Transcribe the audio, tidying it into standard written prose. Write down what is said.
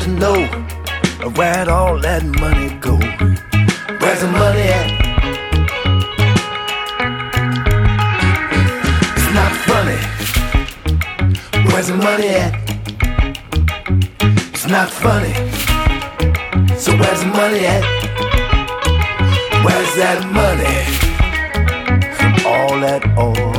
to know where'd all that money go? Where's the money at? It's not funny. Where's the money at? It's not funny. So where's the money at? Where's that money from all that oil?